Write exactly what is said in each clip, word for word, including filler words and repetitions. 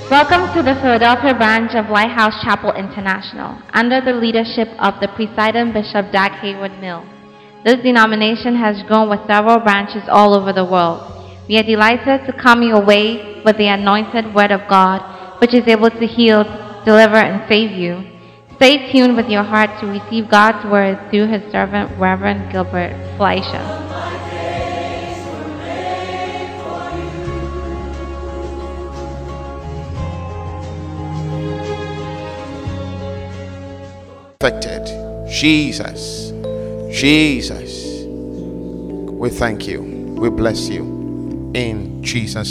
Welcome to the Philadelphia branch of Lighthouse Chapel International, under the leadership of the Presiding Bishop Dag Haywood-Mill. This denomination has grown with several branches all over the world. We are delighted to come your way with the anointed Word of God, which is able to heal, deliver, and save you. Stay tuned with your heart to receive God's Word through His servant, Reverend Gilbert Fleischer. Perfected. Jesus, Jesus, we thank you, we bless you in Jesus'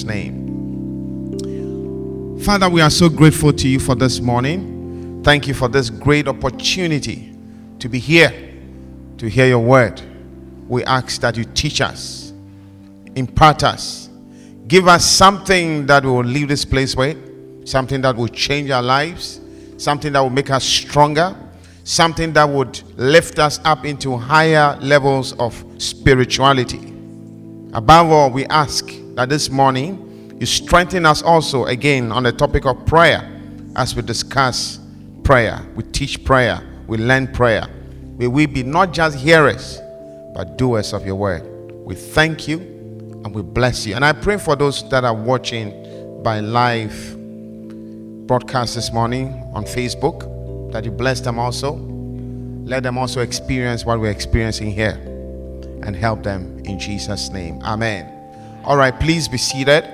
name. Father, we are so grateful to you for this morning. Thank you for this great opportunity to be here to hear your word. We ask that you teach us, impart us, give us something that will leave this place with, something that will change our lives, something that will make us stronger, something that would lift us up into higher levels of spirituality. Above all, we ask that this morning you strengthen us also again on the topic of prayer as we discuss prayer, we teach prayer, we learn prayer. May we be not just hearers but doers of your word. We thank you and we bless you. And I pray for those that are watching by live broadcast this morning on Facebook, that you bless them also. Let them also experience what we're experiencing here and help them in Jesus' name. Amen. All right, please be seated.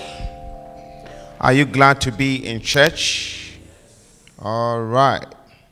Are you glad to be in church? All right.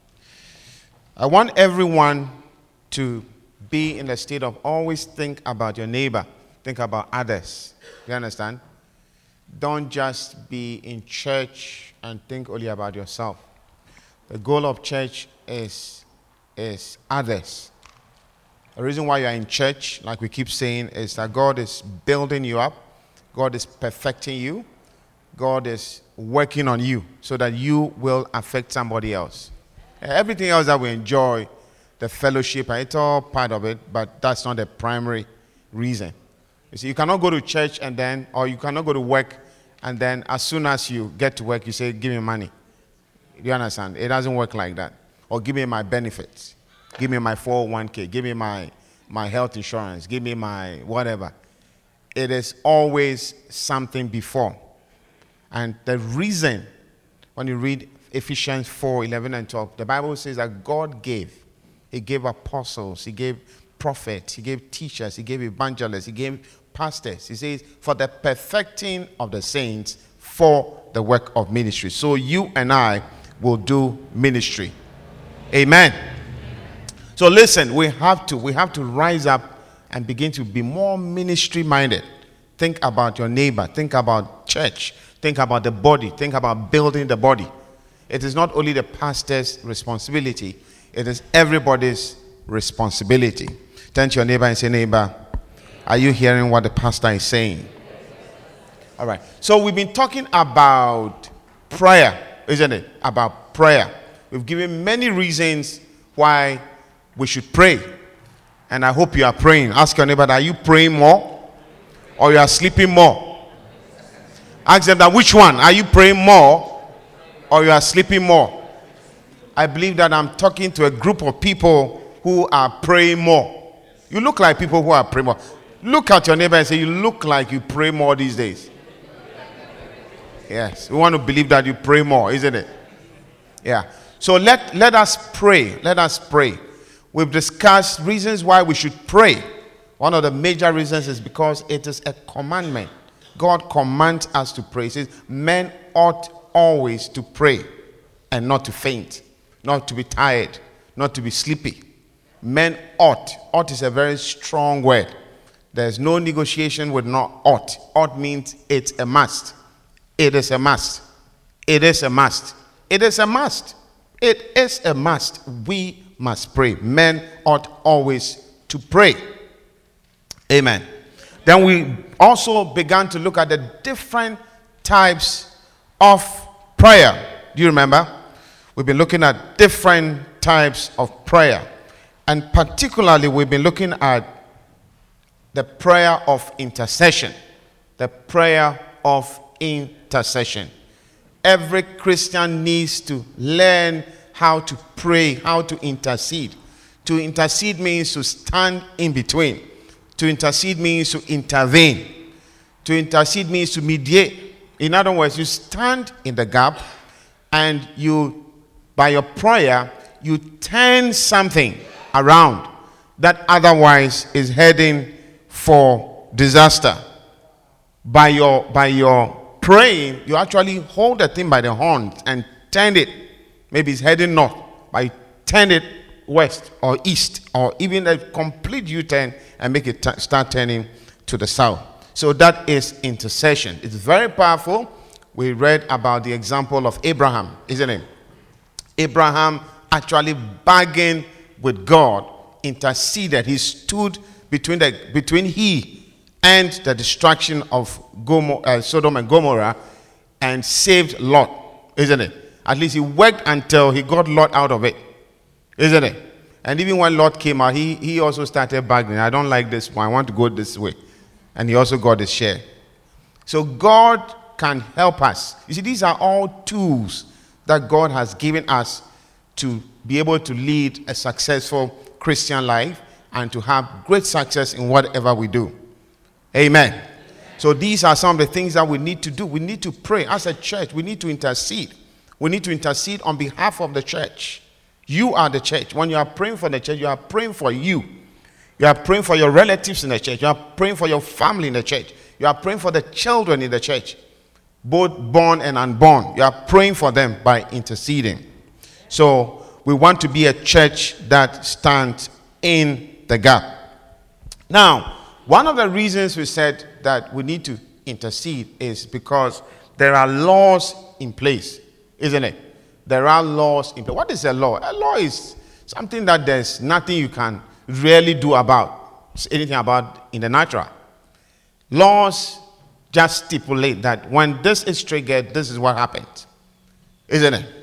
I want everyone to be in the state of always think about your neighbor, think about others. You understand? Don't just be in church and think only about yourself. The goal of church is, is others. The reason why you are in church, like we keep saying, is that God is building you up. God is perfecting you. God is working on you so that you will affect somebody else. Everything else that we enjoy, the fellowship, it's all part of it, but that's not the primary reason. You see, you cannot go to church and then, or you cannot go to work and then as soon as you get to work, you say, give me money. You understand? It doesn't work like that. Or give me my benefits. Give me my four oh one k. Give me my, my health insurance. Give me my whatever. It is always something before. And the reason, when you read Ephesians four, eleven and twelve, the Bible says that God gave. He gave apostles. He gave prophets. He gave teachers. He gave evangelists. He gave pastors. He says, for the perfecting of the saints, for the work of ministry. So you and I will do ministry. Amen. So listen, we have to we have to rise up and begin to be more ministry minded. Think about your neighbor, think about church, think about the body, think about building the body. It is not only the pastor's responsibility, it is everybody's responsibility. Turn to your neighbor and say, neighbor, are you hearing what the pastor is saying? All right. So we've been talking about prayer, isn't it? About prayer. We've given many reasons why we should pray. And I hope you are praying. Ask your neighbor, are you praying more? Or you are sleeping more? Ask them that, which one? Are you praying more? Or you are sleeping more? I believe that I'm talking to a group of people who are praying more. You look like people who are praying more. Look at your neighbor and say, you look like you pray more these days. Yes, we want to believe that you pray more, isn't it? Yeah. So let, let us pray. Let us pray. We've discussed reasons why we should pray. One of the major reasons is because it is a commandment. God commands us to pray. He says, men ought always to pray and not to faint, not to be tired, not to be sleepy. Men ought. Ought is a very strong word. There's no negotiation with not ought. Ought means it's a must. It is a must. It is a must. It is a must. It is a must. We must pray. Men ought always to pray. Amen. Then we also began to look at the different types of prayer. Do you remember? We've been looking at different types of prayer. And particularly, we've been looking at the prayer of intercession. The prayer of intercession. Every Christian needs to learn how to pray, how to intercede. To intercede means to stand in between. To intercede means to intervene. To intercede means to mediate. In other words, you stand in the gap and you, by your prayer, you turn something around that otherwise is heading for disaster. By your, by your praying, you actually hold the thing by the horns and turn it. Maybe it's heading north, but you turn it west or east, or even a complete U-turn and make it t- start turning to the south. So that is intercession. It's very powerful. We read about the example of Abraham, isn't it? Abraham actually bargained with God, interceded. He stood between the between he and the destruction of Gomor- uh, Sodom and Gomorrah, and saved Lot, isn't it? At least he worked until he got Lot out of it, isn't it? And even when Lot came out, he, he also started bargaining. I don't like this one. I want to go this way. And he also got his share. So God can help us. You see, these are all tools that God has given us to be able to lead a successful Christian life and to have great success in whatever we do. Amen. Amen. So these are some of the things that we need to do. We need to pray as a church. We need to intercede. We need to intercede on behalf of the church. You are the church. When you are praying for the church, you are praying for you. You are praying for your relatives in the church. You are praying for your family in the church. You are praying for the children in the church, both born and unborn. You are praying for them by interceding. So we want to be a church that stands in the gap. Now, one of the reasons we said that we need to intercede is because there are laws in place, isn't it? There are laws in place. What is a law? A law is something that there's nothing you can really do about, anything about in the natural. Laws just stipulate that when this is triggered, this is what happens, isn't it?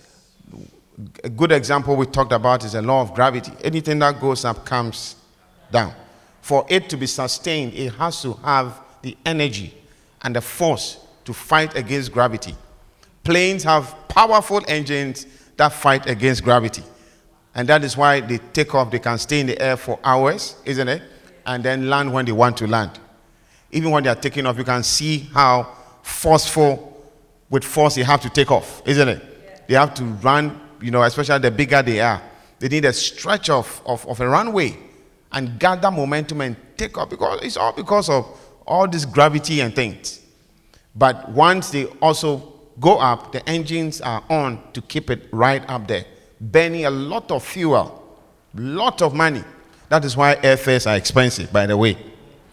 A good example we talked about is the law of gravity. Anything that goes up comes down. For it to be sustained, it has to have the energy and the force to fight against gravity. Planes have powerful engines that fight against gravity. And that is why they take off. They can stay in the air for hours, isn't it? And then land when they want to land. Even when they are taking off, you can see how forceful, with force, they have to take off, isn't it? Yeah. They have to run, you know, especially the bigger they are. They need a stretch of, of, of a runway and gather momentum and take off, because it's all because of all this gravity and things. But once they also go up, the engines are on to keep it right up there, burning a lot of fuel, lot of money. That is why airfares are expensive, by the way.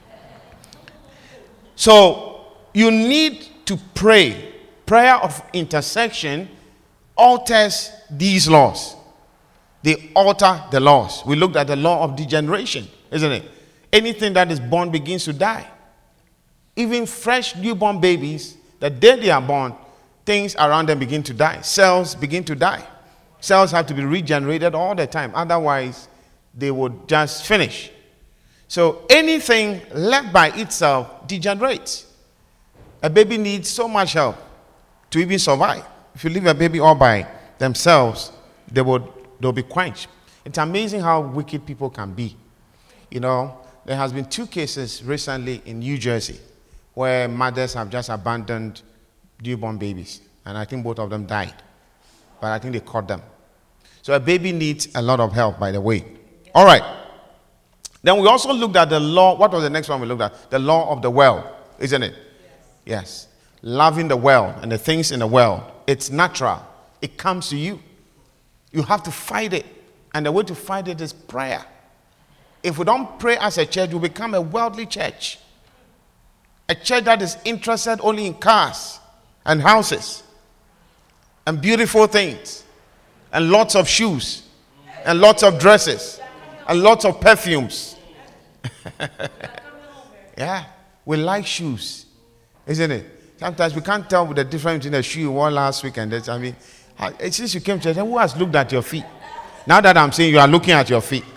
So you need to pray. Prayer of intercession alters these laws. They alter the laws. We looked at the law of degeneration, isn't it? Anything that is born begins to die. Even fresh newborn babies, the day they are born, things around them begin to die. Cells begin to die. Cells have to be regenerated all the time. Otherwise, they would just finish. So anything left by itself degenerates. A baby needs so much help to even survive. If you leave a baby all by themselves, they would they'll be quenched. It's amazing how wicked people can be. You know, there has been two cases recently in New Jersey where mothers have just abandoned newborn babies, and I think both of them died. But I think they caught them. So a baby needs a lot of help, by the way. All right. Then we also looked at the law. What was the next one we looked at? The law of the world, isn't it? Yes. Yes. Loving the world and the things in the world. It's natural. It comes to you. You have to fight it. And the way to fight it is prayer. If we don't pray as a church, we become a worldly church. A church that is interested only in cars and houses and beautiful things and lots of shoes and lots of dresses and lots of perfumes. Yeah, we like shoes, isn't it? Sometimes we can't tell the difference between the shoe you wore last week and this. I mean, since you came to church, who has looked at your feet? Now that I'm saying you are looking at your feet.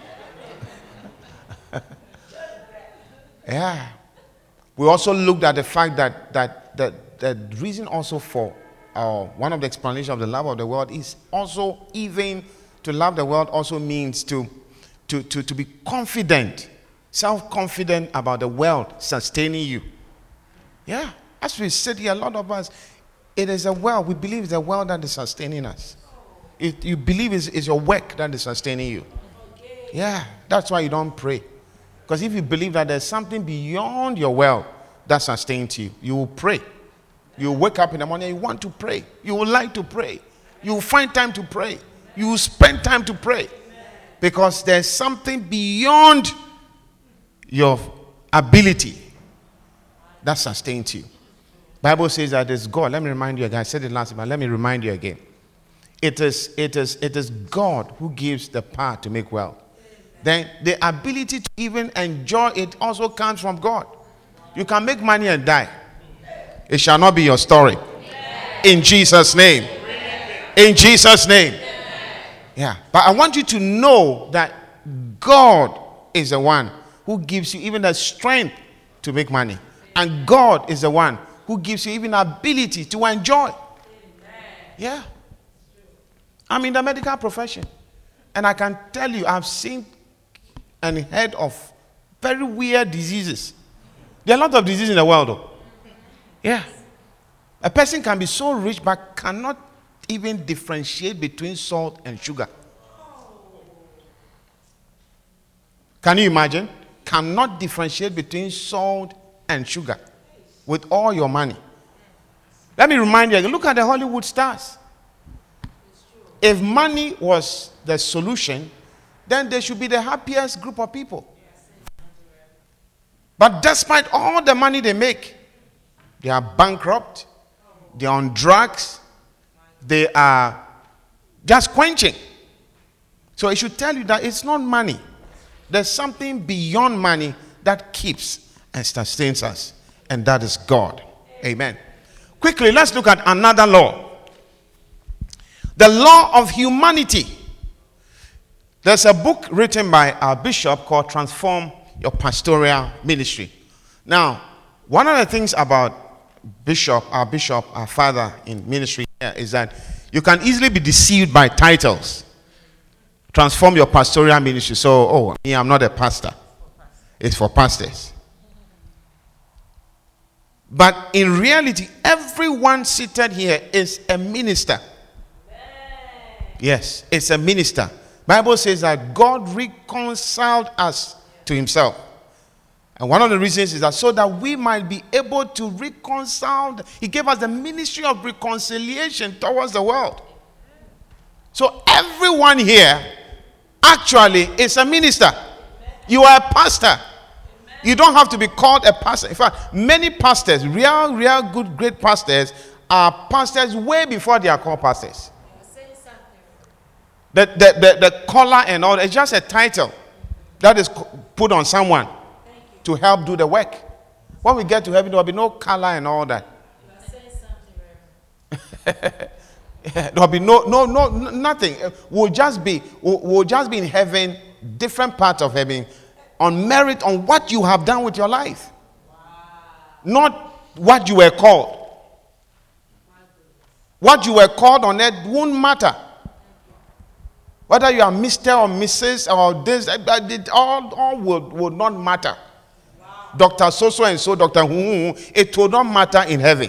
Yeah. We also looked at the fact that that, that the reason also for or one of the explanations of the love of the world is also even to love the world also means to, to, to, to be confident, self-confident about the world sustaining you. Yeah, as we sit here, a lot of us, it is a world, we believe it's a world that is sustaining us. It, you believe it's, it's your work that is sustaining you. Yeah, that's why you don't pray. Because if you believe that there's something beyond your world that sustains you, you will pray. You will wake up in the morning, you want to pray. You will like to pray. You will find time to pray. You will spend time to pray. Because there's something beyond your ability that sustains you. Bible says that it's God. Let me remind you again. I said it last time, but let me remind you again. It is, it is, it is God who gives the power to make wealth. Then the ability to even enjoy it also comes from God. You can make money and die. It shall not be your story. In Jesus' name. In Jesus' name. Yeah. But I want you to know that God is the one who gives you even the strength to make money. And God is the one who gives you even the ability to enjoy. Yeah. I'm in the medical profession. And I can tell you, I've seen and heard of very weird diseases. There are a lot of diseases in the world, though. Yeah. A person can be so rich but cannot even differentiate between salt and sugar. Can you imagine? Cannot differentiate between salt and sugar with all your money. Let me remind you, look at the Hollywood stars. If money was the solution, then they should be the happiest group of people. But despite all the money they make, they are bankrupt, they are on drugs, they are just quenching. So it should tell you that it's not money. There's something beyond money that keeps and sustains us, and that is God. Amen. Quickly, let's look at another law. The law of humanity. There's a book written by our bishop called Transform Your Pastoral Ministry. Now, one of the things about bishop, our bishop, our father in ministry here is that you can easily be deceived by titles. Transform Your Pastoral Ministry. So, oh, me, I'm not a pastor. It's for pastors. But in reality, everyone seated here is a minister. Yes, it's a minister. Bible says that God reconciled us to himself. And one of the reasons is that so that we might be able to reconcile. He gave us the ministry of reconciliation towards the world. So everyone here actually is a minister. You are a pastor. You don't have to be called a pastor. In fact, many pastors, real, real good, great pastors, are pastors way before they are called pastors. The, the, the, the collar and all, it's just a title that is put on someone to help do the work. When we get to heaven, there will be no collar and all that. There will be no, no, no, nothing. We'll just be, we'll, we'll just be in heaven, different parts of heaven, on merit on what you have done with your life. Wow. Not what you were called. What you were called on earth won't matter. Whether you are Mister or Missus or this, all, all would, would not matter. Wow. Doctor so-so and so, Doctor who, it will not matter in heaven.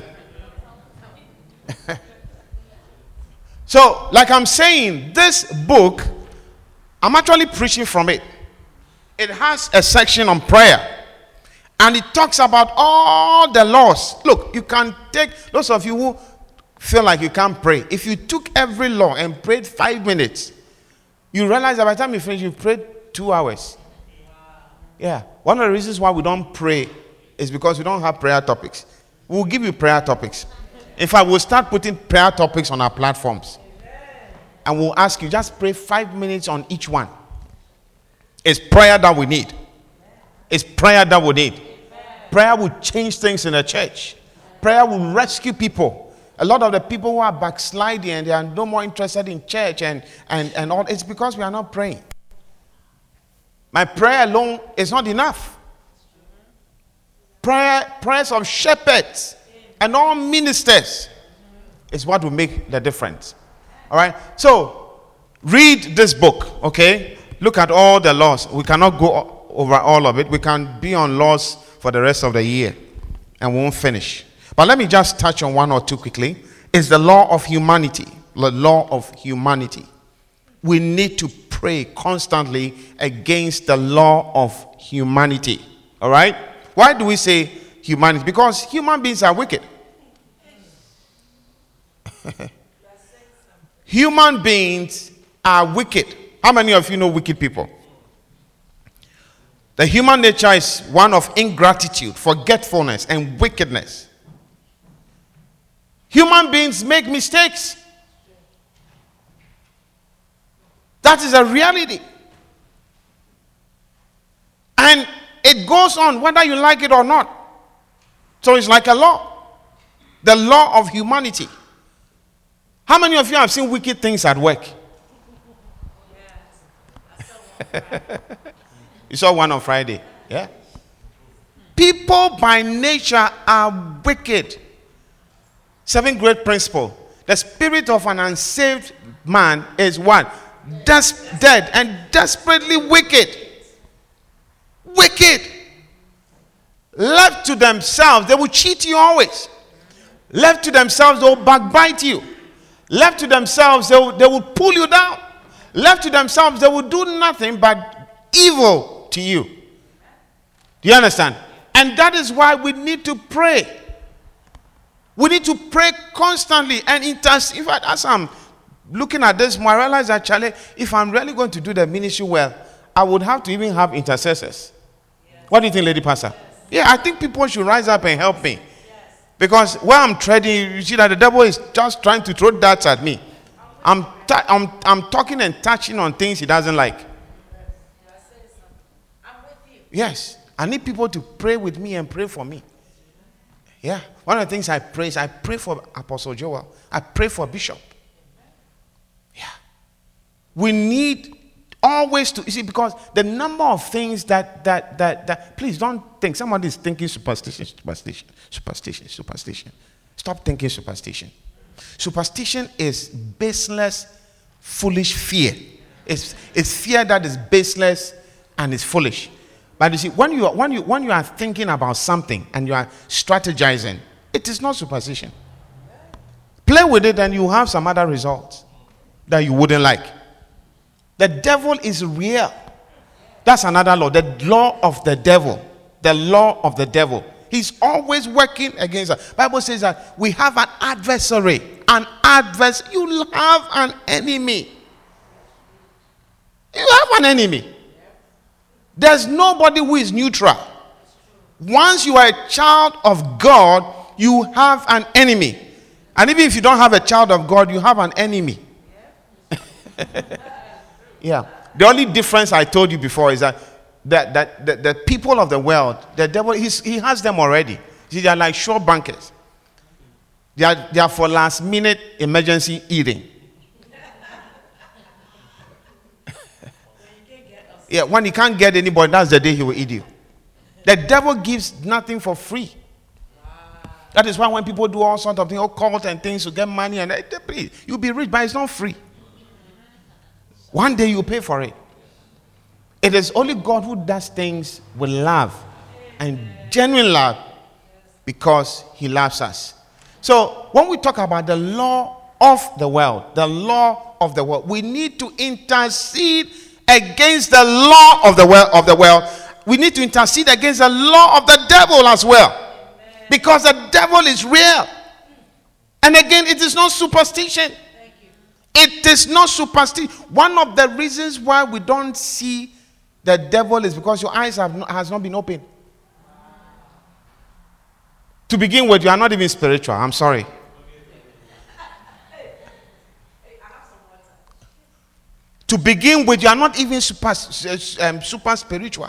So, like I'm saying, this book, I'm actually preaching from it. It has a section on prayer. And it talks about all the laws. Look, you can take, those of you who feel like you can't pray, if you took every law and prayed five minutes, you realize that by the time you finish, you've prayed two hours. Yeah. One of the reasons why we don't pray is because we don't have prayer topics. We'll give you prayer topics. In fact, we'll start putting prayer topics on our platforms. And we'll ask you, just pray five minutes on each one. It's prayer that we need. It's prayer that we need. Prayer will change things in the church. Prayer will rescue people. A lot of the people who are backsliding and they are no more interested in church and, and, and all, it's because we are not praying. My prayer alone is not enough. Prayer, prayers of shepherds and all ministers is what will make the difference. All right? So, read this book, okay? Look at all the laws. We cannot go over all of it. We can be on laws for the rest of the year and we won't finish. But let me just touch on one or two quickly. It's the law of humanity. The law of humanity. We need to pray constantly against the law of humanity. All right? Why do we say humanity? Because human beings are wicked. Human beings are wicked. How many of you know wicked people? The human nature is one of ingratitude, forgetfulness, and wickedness. Human beings make mistakes. That is a reality. And it goes on whether you like it or not. So it's like a law. The law of humanity. How many of you have seen wicked things at work? You saw one on Friday. Yeah. People by nature are wicked. Seventh great principle. The spirit of an unsaved man is what? Des- dead and desperately wicked. Wicked. Left to themselves, they will cheat you always. Left to themselves, they will backbite you. Left to themselves, they will, they will pull you down. Left to themselves, they will do nothing but evil to you. Do you understand? And that is why we need to pray. We need to pray constantly and intercede. In fact, as I'm looking at this, I realize that, Charlie, if I'm really going to do the ministry well, I would have to even have intercessors. Yes. What do you think, Lady Pastor? Yes. Yeah, I think people should rise up and help me. Yes. Because where I'm treading, you see that the devil is just trying to throw darts at me. I'm, ta- I'm, I'm talking and touching on things he doesn't like. Yes, I need people to pray with me and pray for me. Yeah, one of the things I pray is I pray for Apostle Joel. I pray for Bishop. Yeah, we need always to, you see, because the number of things that that that that please don't think somebody is thinking superstition, superstition, superstition, superstition. Stop thinking superstition. Superstition is baseless, foolish fear. It's it's fear that is baseless and is foolish. But you see, when you, when, you, when you are thinking about something and you are strategizing, it is not superstition. Play with it and you have some other results that you wouldn't like. The devil is real. That's another law. The law of the devil. The law of the devil. He's always working against us. The Bible says that we have an adversary. An adversary. You have an enemy. You have an enemy. There's nobody who is neutral. Once you are a child of God, you have an enemy. And even if you don't have a child of God, you have an enemy. Yeah. The only difference I told you before is that that, that the, the people of the world, the devil, he's, he has them already. See, they are like shore bankers. They are, they are for last minute emergency eating. Yeah, when he can't get anybody, that's the day he will eat you. The devil gives nothing for free. Wow. That is why when people do all sorts of things, occult and things to get money, and please, you'll be rich, but it's not free. One day you pay for it. It is only God who does things with love and genuine love because he loves us. So when we talk about the law of the world, the law of the world, we need to intercede against the law of the world of the world. We need to intercede against the law of the devil as well. Amen. Because the devil is real. And again, it is not superstition. It is not superstition. One of the reasons why we don't see the devil is because your eyes have not, has not been opened. To begin with, you are not even spiritual. I'm sorry. To begin with, you are not even super, um, super spiritual.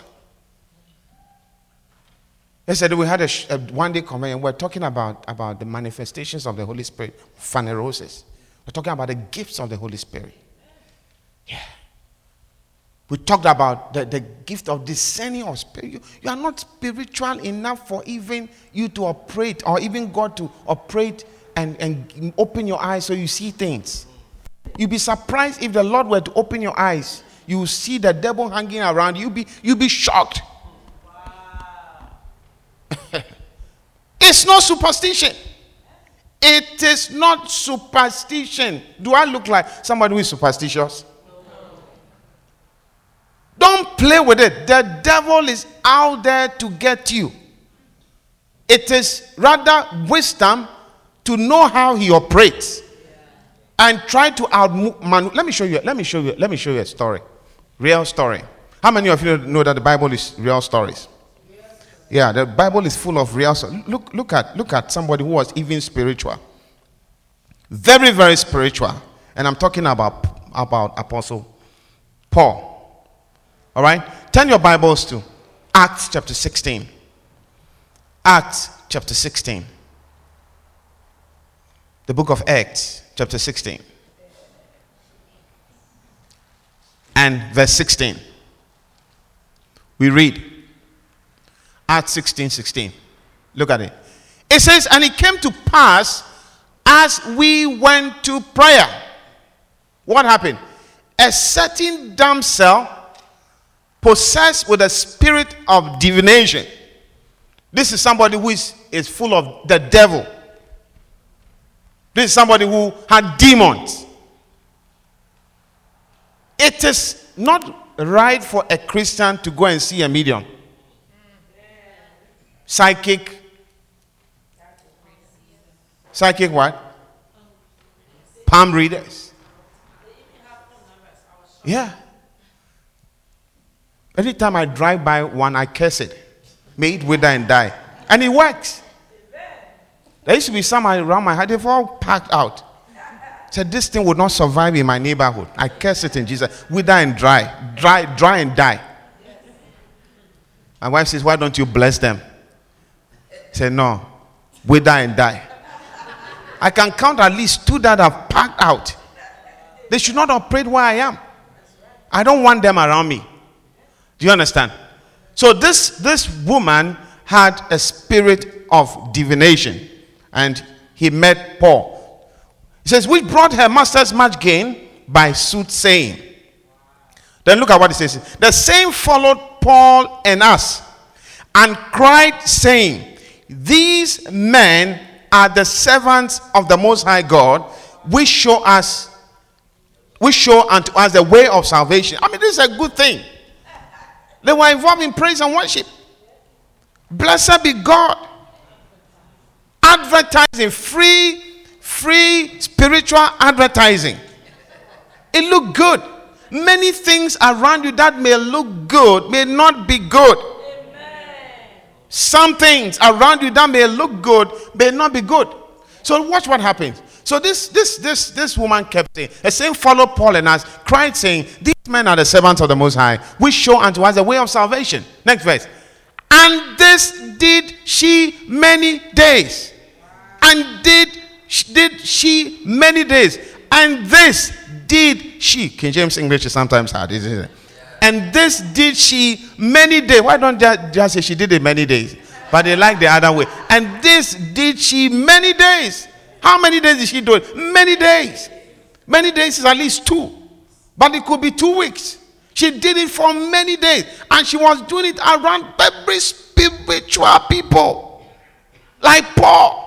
Yesterday we had a, a one-day convention. We're talking about, about the manifestations of the Holy Spirit, phanerosis. We're talking about the gifts of the Holy Spirit. Yeah. We talked about the, the gift of discerning of spirit. You, you are not spiritual enough for even you to operate, or even God to operate and, and open your eyes so you see things. You'll be surprised if the Lord were to open your eyes. You will see the devil hanging around. You'll be, you'll be shocked. Wow. It's not superstition. It is not superstition. Do I look like somebody who is superstitious? Don't play with it. The devil is out there to get you. It is rather wisdom to know how he operates and try to out. Let me show you. Let me show you. Let me show you a story, real story. How many of you know that the Bible is real stories? Yeah, the Bible is full of real stories. Look, look at, look at somebody who was even spiritual, very, very spiritual, and I'm talking about about Apostle Paul. All right, turn your Bibles to Acts chapter sixteen. Acts chapter sixteen. The book of Acts chapter sixteen. And verse sixteen. We read Acts sixteen, sixteen. Look at it. It says, and it came to pass as we went to prayer. What happened? A certain damsel possessed with a spirit of divination. This is somebody who is, is full of the devil. This is somebody who had demons. It is not right for a Christian to go and see a medium. Psychic. Psychic what? Palm readers. Yeah. Anytime I drive by one, I curse it. May it wither and die. And it works. There used to be some around my house. They've all packed out. Said this thing would not survive in my neighborhood. I curse it in Jesus. Wither and dry. Dry, dry and die. My wife says, why don't you bless them? I said, no. Wither and die. I can count at least two that have packed out. They should not operate where I am. I don't want them around me. Do you understand? So this, this woman had a spirit of divination. And he met Paul. He says, which brought her masters much gain by soothsaying. Then look at what it says. The same followed Paul and us, and cried, saying, these men are the servants of the Most High God, which show us, which show unto us the way of salvation. I mean, this is a good thing. They were involved in praise and worship. Blessed be God. Advertising, free, free spiritual advertising. It looked good. Many things around you that may look good may not be good. Some things around you that may look good may not be good. So watch what happens. So this this this this woman kept saying, the same followed Paul and us, cried, saying, these men are the servants of the Most High, which show unto us the way of salvation. Next verse. And this did she many days. And did did she many days. And this did she. King James English is sometimes hard, isn't it? And this did she many days. Why don't you just say she did it many days? But they like the other way. And this did she many days. How many days did she do it? Many days. Many days is at least two. But it could be two weeks. She did it for many days. And she was doing it around very spiritual people. Like Paul.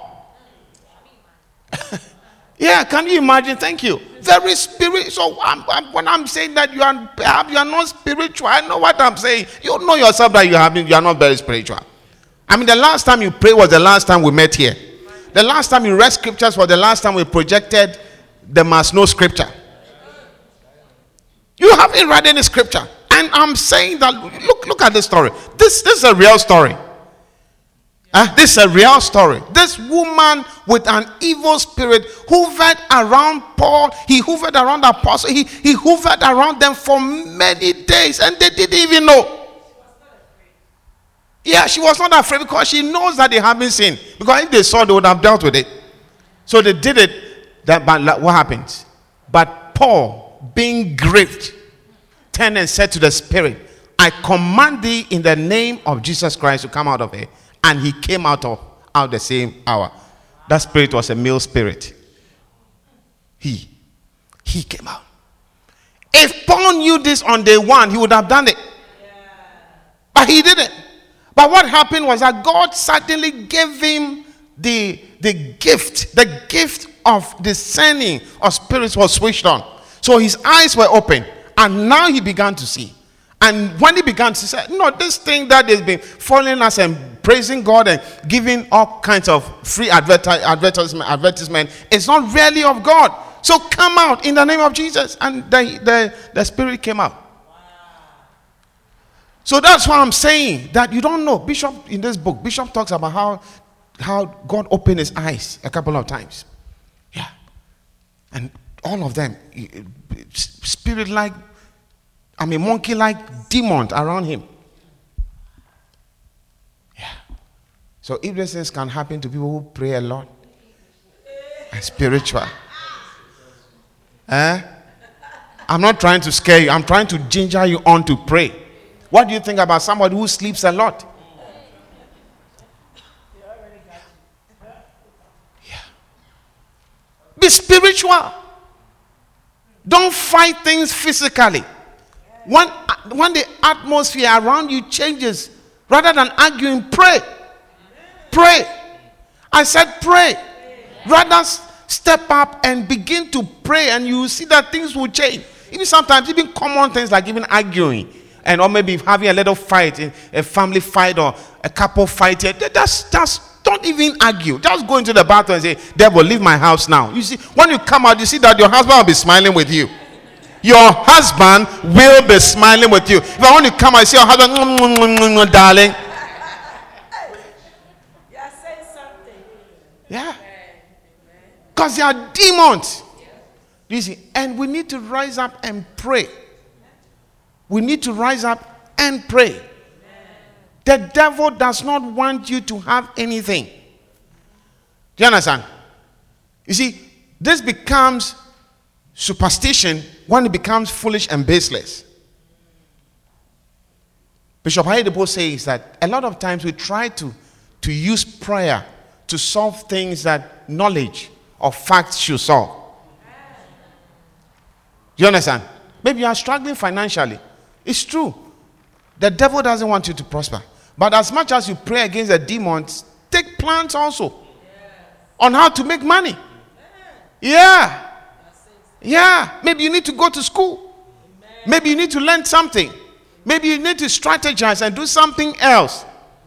Yeah, can you imagine? Thank you. Very spirit. So I'm, I'm, when I'm saying that you are, you are not spiritual, I know what I'm saying. You know yourself that you have been, you are not very spiritual. I mean, the last time you prayed was the last time we met here. The last time you read scriptures was the last time we projected the must know scripture. You haven't read any scripture. And I'm saying that, look, look at this story. This, this is a real story. Uh, this is a real story. This woman with an evil spirit hovered around Paul. He hovered around the apostle. He, he hovered around them for many days. And they didn't even know. Yeah, she was not afraid because she knows that they haven't sinned. Because if they saw, they would have dealt with it. So they did it. That, but what happens? But Paul, being grieved, turned and said to the spirit, I command thee in the name of Jesus Christ to come out of her. And he came out of out the same hour. That spirit was a male spirit. He. He came out. If Paul knew this on day one, he would have done it. But he didn't. But what happened was that God suddenly gave him the, the gift. The gift of discerning of spirits was switched on. So his eyes were open. And now he began to see. And when he began to say, no, this thing that has been following us and praising God and giving all kinds of free adverti- advertisement, advertisement, it's not really of God. So come out in the name of Jesus. And the, the, the spirit came out. Wow. So that's why I'm saying that you don't know. Bishop, in this book, Bishop talks about how, how God opened his eyes a couple of times. Yeah. And all of them, spirit-like, I mean, monkey-like demons around him. Yeah. So if these things can happen to people who pray a lot and spiritual, eh? I'm not trying to scare you. I'm trying to ginger you on to pray. What do you think about somebody who sleeps a lot? Yeah. Be spiritual. Don't fight things physically. When, when the atmosphere around you changes, rather than arguing, pray. Pray. I said pray. Rather step up and begin to pray, and you will see that things will change. Even sometimes, even common things like even arguing, and or maybe having a little fight, a family fight or a couple fight. Just, just don't even argue. Just go into the bathroom and say, devil, leave my house now. You see, when you come out, you see that your husband will be smiling with you. Your husband will be smiling with you. If I want to come out, I see your husband, mm, mm, mm, mm, mm, darling. Yeah, say something. Yeah. Because they are demons. You see, and we need to rise up and pray. We need to rise up and pray. The devil does not want you to have anything. Do you understand? You see, this becomes superstition when it becomes foolish and baseless. Bishop Oyedepo says that a lot of times we try to, to use prayer to solve things that knowledge or facts should solve. Do you understand? Maybe you are struggling financially. It's true. The devil doesn't want you to prosper. But as much as you pray against the demons, take plans also on how to make money. Yeah. Yeah. Maybe you need to go to school. Maybe you need to learn something. Maybe you need to strategize and do something else.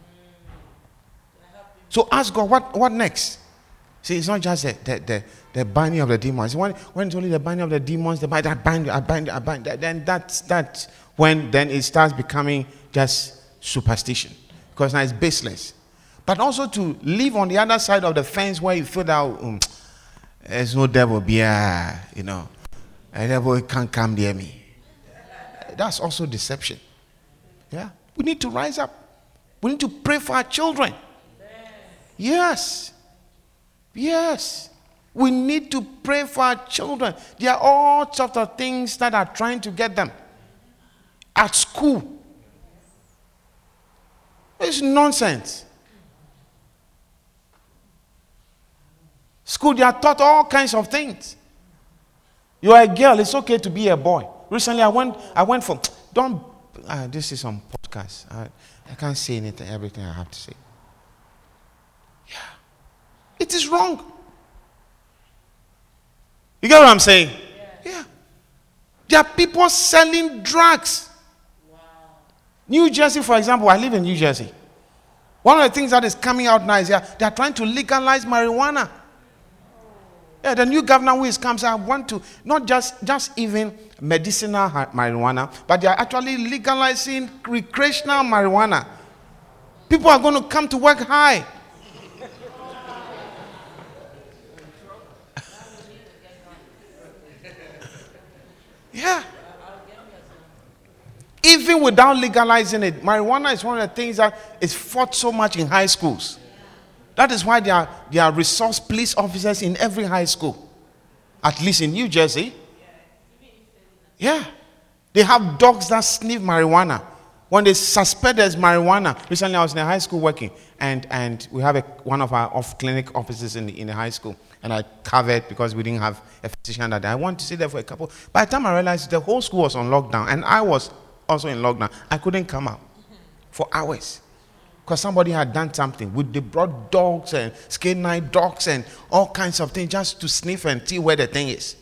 So ask God, what, what next? See, it's not just the, the, the, the binding of the demons. When, when it's only the binding of the demons, the bind, I bind, I bind, I bind, then that's, that's when then it starts becoming just superstition. Because now it's baseless. But also to live on the other side of the fence where you feel that um, there's no devil here, you know. A devil can't come near me. That's also deception. Yeah. We need to rise up. We need to pray for our children. Yes. Yes. We need to pray for our children. There are all sorts of things that are trying to get them. At school. It's nonsense. School, they are taught all kinds of things. You are a girl, it's okay to be a boy. Recently, I went, I went for, don't, uh, this is on podcast. I, I can't say anything, everything I have to say. Yeah. It is wrong. You get what I'm saying? Yeah. Yeah. There are people selling drugs. Wow. New Jersey, for example, I live in New Jersey. One of the things that is coming out now is they are, they are trying to legalize marijuana. Yeah, the new governor who is comes out want to not just just even medicinal marijuana, but they are actually legalizing recreational marijuana. People are going to come to work high. Yeah. Even without legalizing it, marijuana is one of the things that is fought so much in high schools. That is why there are, there are resource police officers in every high school. At least in New Jersey. Yeah. They have dogs that sniff marijuana. When they suspect there's marijuana. Recently, I was in a high school working, and, and we have a, one of our off-clinic offices in the, in the high school, and I covered because we didn't have a physician that day. I wanted to sit there for a couple. By the time I realized the whole school was on lockdown, and I was also in lockdown, I couldn't come out for hours because somebody had done something. We, they brought dogs and skin knife dogs and all kinds of things just to sniff and see where the thing is.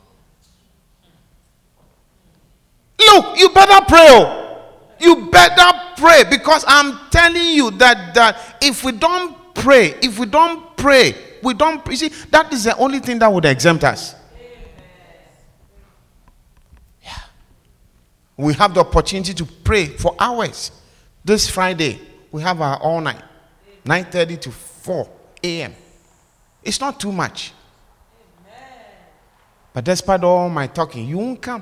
Look, you better pray. Oh. You better pray, because I'm telling you that, that if we don't pray, if we don't pray, we don't, you see, that is the only thing that would exempt us. Yeah. We have the opportunity to pray for hours. This Friday, we have our all night, nine thirty to four a.m. It's not too much. But despite all my talking, you won't come.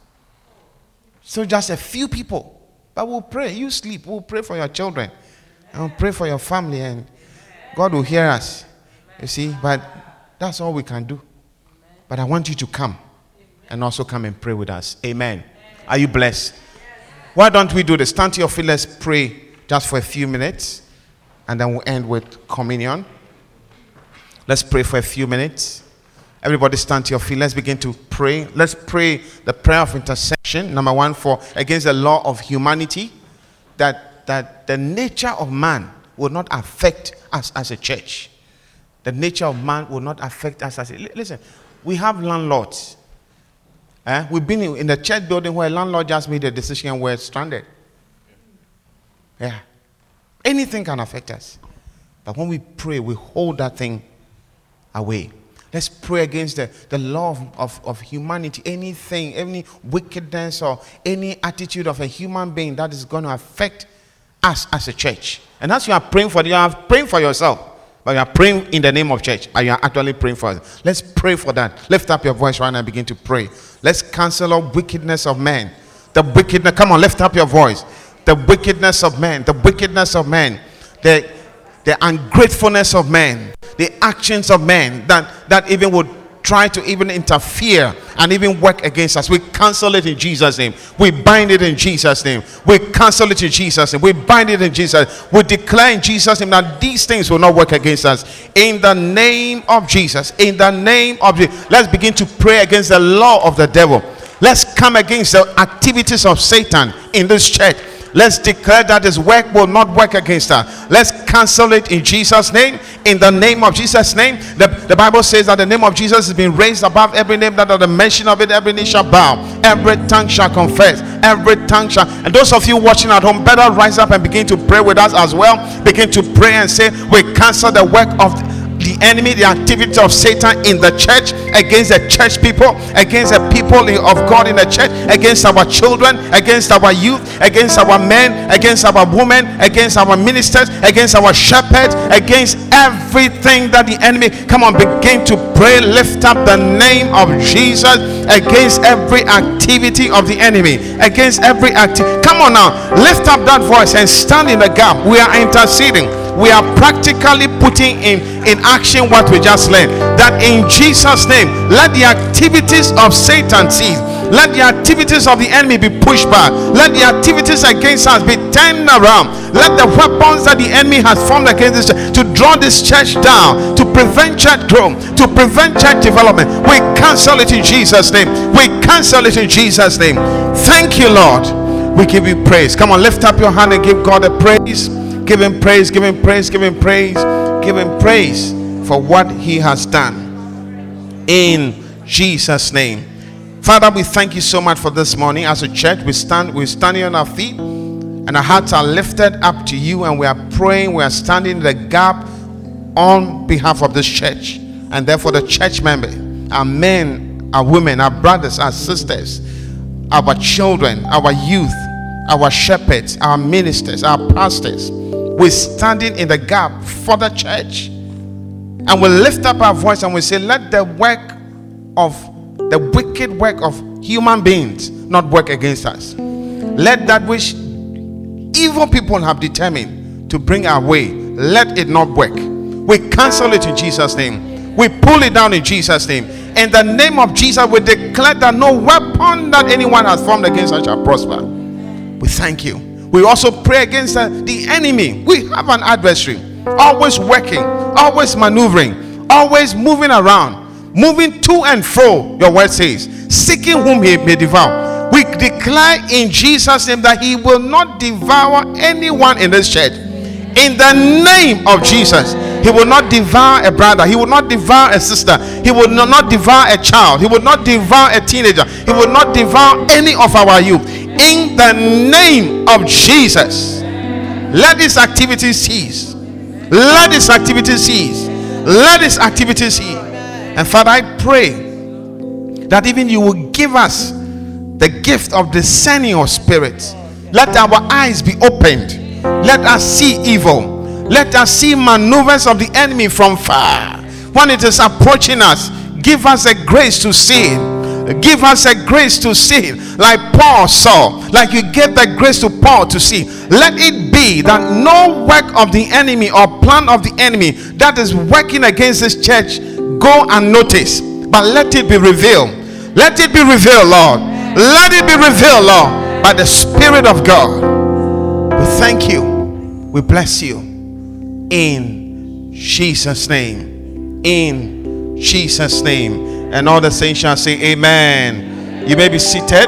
So just a few people. But we'll pray. You sleep. We'll pray for your children. And we'll pray for your family. And God will hear us. You see? But that's all we can do. But I want you to come. And also come and pray with us. Amen. Are you blessed? Why don't we do this? Stand to your feet. Let's pray just for a few minutes. And then we'll end with communion. Let's pray for a few minutes. Everybody stand to your feet. Let's begin to pray. Let's pray the prayer of intercession. Number one, for against the law of humanity, that that the nature of man will not affect us as a church. The nature of man will not affect us as a... Listen, we have landlords. Eh? We've been in, in the church building where a landlord just made a decision and we're stranded. Yeah. Anything can affect us. But when we pray, we hold that thing away. Let's pray against the, the law of, of, of humanity. Anything, any wickedness or any attitude of a human being that is going to affect us as a church. And as you are praying for, you are praying for yourself, but you are praying in the name of church. And you are actually praying for us. Let's pray for that. Lift up your voice right now and begin to pray. Let's cancel all wickedness of man. The wickedness, come on, lift up your voice. The wickedness of man, the wickedness of man, the, the ungratefulness of man, the actions of men that, that even would try to even interfere and even work against us. We cancel it in Jesus' name. We bind it in Jesus' name. We cancel it in Jesus' name. We bind it in Jesus' name. We declare in Jesus' name that these things will not work against us. In the name of Jesus. In the name of Jesus. Let's begin to pray against the law of the devil. Let's come against the activities of Satan in this church. Let's declare that his work will not work against us. Let's cancel it in Jesus' name. In the name of Jesus' name. The, the Bible says that the name of Jesus has been raised above every name, that at the mention of it, every knee shall bow. Every tongue shall confess. Every tongue shall. And those of you watching at home, better rise up and begin to pray with us as well. Begin to pray and say, we cancel the work of the enemy, the activity of Satan in the church, against the church people, against the people of God in the church, against our children, against our youth, against our men, against our women, against our ministers, against our shepherds, against everything that the enemy. Come on, begin to pray. Lift up the name of Jesus against every activity of the enemy, against every activity. Come on now, lift up that voice and stand in the gap. We are interceding. We are practically putting in, in action what we just learned. That in Jesus' name, let the activities of Satan cease. Let the activities of the enemy be pushed back. Let the activities against us be turned around. Let the weapons that the enemy has formed against this church to draw this church down, to prevent church growth, to prevent church development, we cancel it in Jesus' name. We cancel it in Jesus' name. Thank you, Lord. We give you praise. Come on, lift up your hand and give God a praise. Give him praise, give him praise, give him praise, give him praise for what he has done. In Jesus' name. Father, we thank you so much for this morning. As a church, we stand, we're standing on our feet and our hearts are lifted up to you, and we are praying, we are standing in the gap on behalf of this church, and therefore the church member, our men, our women, our brothers, our sisters, our children, our youth, our shepherds, our ministers, our pastors. We're standing in the gap for the church, and we lift up our voice and we say, let the work of the wicked work of human beings not work against us. Let that which evil people have determined to bring our way, let it not work. We cancel it in Jesus' name. We pull it down in Jesus' name. In the name of Jesus, we declare that no weapon that anyone has formed against us shall prosper. We thank you. We also pray against the, the enemy. We have an adversary, always working, always maneuvering, always moving around, moving to and fro, your word says, seeking whom he may devour. We declare in Jesus' name that he will not devour anyone in this church. In the name of Jesus, he will not devour a brother, he will not devour a sister, he will not devour a child, he will not devour a teenager, he will not devour any of our youth. In the name of Jesus, let this activity cease. Let this activity cease. Let this activity cease. And Father, I pray that even you will give us the gift of discerning of spirits. Let our eyes be opened. Let us see evil. Let us see maneuvers of the enemy from far. When it is approaching us, give us a grace to see it. Give us a grace to see it, like Paul saw, like you gave the grace to Paul to see. Let it be that no work of the enemy or plan of the enemy that is working against this church go unnoticed, but let it be revealed. Let it be revealed, Lord. Let it be revealed, Lord, by the Spirit of God. We thank you. We bless you. In Jesus' name. In Jesus' name. And all the saints shall say amen. You may be seated.